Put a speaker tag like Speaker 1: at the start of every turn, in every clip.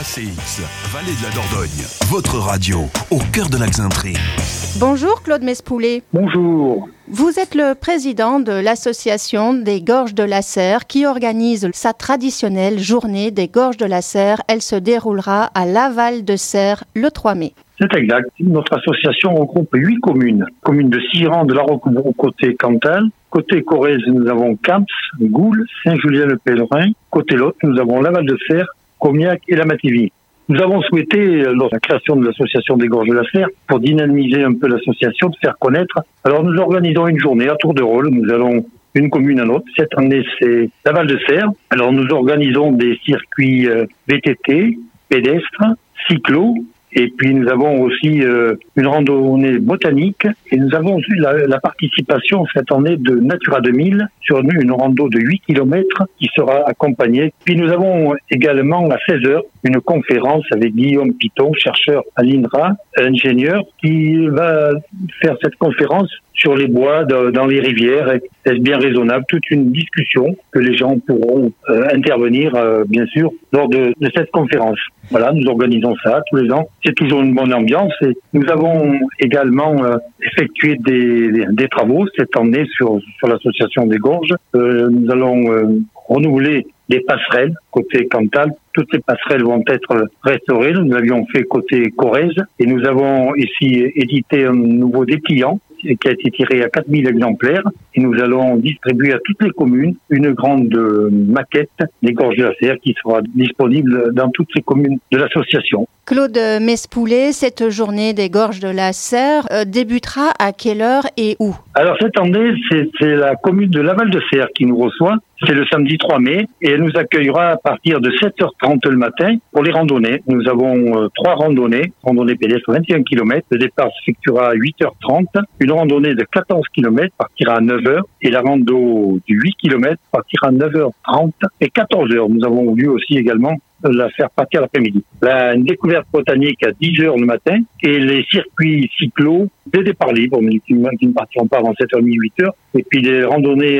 Speaker 1: ACX, Vallée de la Dordogne, votre radio, au cœur de la Xaintrée.
Speaker 2: Bonjour Claude Mespoulet.
Speaker 3: Bonjour.
Speaker 2: Vous êtes le président de l'association des Gorges de la Serre qui organise sa traditionnelle journée des Gorges de la Serre. Elle se déroulera à Laval de Serre le 3 mai.
Speaker 3: C'est exact. Notre association regroupe 8 communes. Communes de Siran, de la Roquebrune côté Cantal. Côté Corrèze, nous avons Camps, Goules, Saint-Julien-le-Pèlerin. Côté Lot, nous avons Laval de Serre, Comiac et la Mativie. Nous avons souhaité, lors de la création de l'association des Gorges de la Serre, pour dynamiser un peu l'association, de faire connaître. Alors nous organisons une journée à tour de rôle. Nous allons d'une commune à l'autre. Cette année, c'est Laval de Serre. Alors nous organisons des circuits VTT, pédestres, cyclos. Et puis nous avons aussi une randonnée botanique et nous avons eu la participation cette année de Natura 2000 sur une rando de 8 km qui sera accompagnée. Puis nous avons également à 16h une conférence avec Guillaume Piton, chercheur à l'INRA, ingénieur, qui va faire cette conférence sur les bois, dans les rivières. Est-ce bien raisonnable? Toute une discussion que les gens pourront intervenir, bien sûr, lors de cette conférence. Voilà, nous organisons ça tous les ans. C'est toujours une bonne ambiance. Et nous avons également effectué des travaux cette année sur l'association des Gorges. Nous allons renouveler des passerelles côté Cantal. Toutes ces passerelles vont être restaurées. Nous l'avions fait côté Corrèze. Et nous avons ici édité un nouveau dépliant qui a été tiré à 4000 exemplaires. Et nous allons distribuer à toutes les communes une grande maquette des Gorges de la Serre qui sera disponible dans toutes les communes de l'association.
Speaker 2: Claude Mespoulet, cette journée des Gorges de la Serre débutera à quelle heure et où?
Speaker 3: Alors cette année, c'est la commune de Laval de Serre qui nous reçoit. C'est le samedi 3 mai et elle nous accueillera à partir de 7h30 le matin pour les randonnées. Nous avons 3 randonnées pédestres 21 km. Le départ s'effectuera à 8h30. Une randonnée de 14 km partira à 9h et la rando du 8 km partira à 9h30 et 14h. Nous avons voulu aussi également la faire partir l'après-midi. Une découverte botanique à 10h le matin et les circuits cyclos des départs libres qui ne partiront pas avant 7h30, 8h. Et puis les randonnées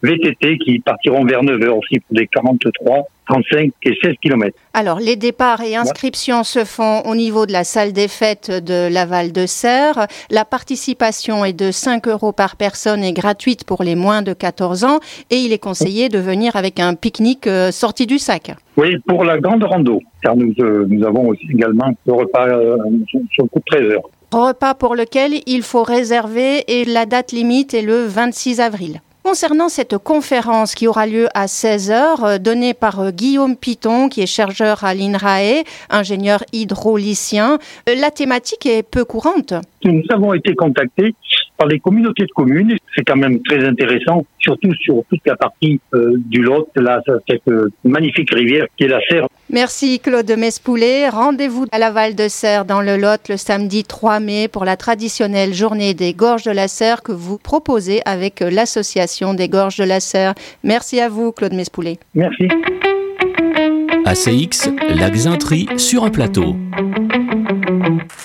Speaker 3: VTT qui partiront vers 9h aussi pour des 43, 35 et 16 km.
Speaker 2: Alors, les départs et inscriptions se font au niveau de la salle des fêtes de Laval de Serre. La participation est de 5 € par personne et gratuite pour les moins de 14 ans. Et il est conseillé de venir avec un pique-nique sorti du sac.
Speaker 3: Oui, pour la grande rando, car nous avons aussi également le repas sur le coup de 13h.
Speaker 2: Repas pour lequel il faut réserver et la date limite est le 26 avril. Concernant cette conférence qui aura lieu à 16h, donnée par Guillaume Piton, qui est chercheur à l'INRAE, ingénieur hydraulicien, la thématique est peu courante.
Speaker 3: Nous avons été contactés par les communautés de communes. C'est quand même très intéressant, surtout sur toute la partie du Lot, là, cette magnifique rivière qui est la Serre.
Speaker 2: Merci Claude Mespoulet. Rendez-vous à Laval de Serre dans le Lot le samedi 3 mai pour la traditionnelle journée des Gorges de la Serre que vous proposez avec l'association des Gorges de la Serre. Merci à vous Claude Mespoulet.
Speaker 3: Merci.
Speaker 1: ACX, la Xaintrée sur un plateau.